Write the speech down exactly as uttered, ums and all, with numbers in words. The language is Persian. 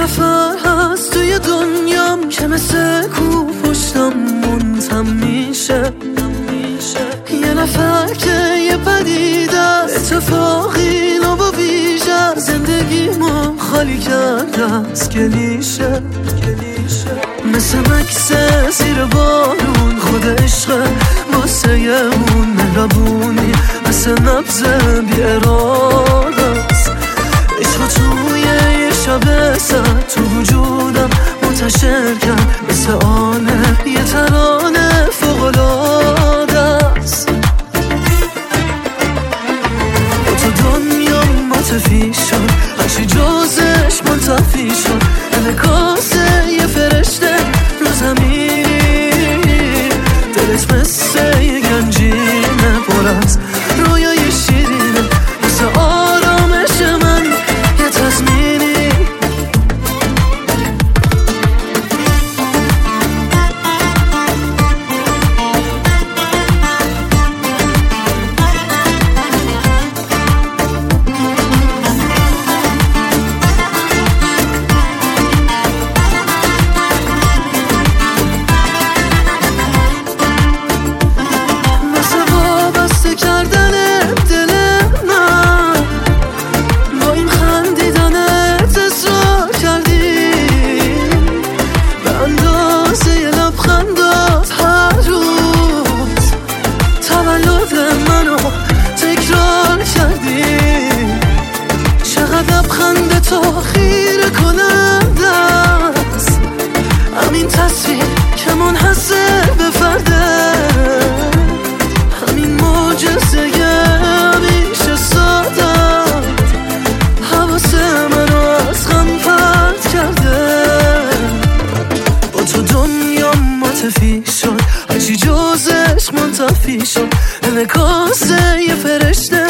نفر هست توی دنیام که مثل کو پشتم منتم میشه، یه نفر که یه پدیده اتفاقی نو با ویژه زندگیمو خالی کرده از کلیشه. مثل مکس زیر بارون خود عشق واسه یه اون مهربونی، مثل نبض بی اراده است عشق توی یه شب سر تو وجودم منتشر کرد مثل آنه یه ترانه فوق‌العاده است. با تو دنیا متفی شد، هرچی جزش منتفی شد، انعکاسه یه فرشته رو زمین. دلت مثل یه گنجینه پر از رویای شیرینه، مثل آرامش من یه تضمینی. لبخند تو خیره کننده است، همین تصویر که منحصر به فرده، همین معجزه همیشه ساده حواس منو از غم پرت کرده. با تو دنیا متفی شد، هرچی جزش منتفی شد، انعکاسه یه فرشته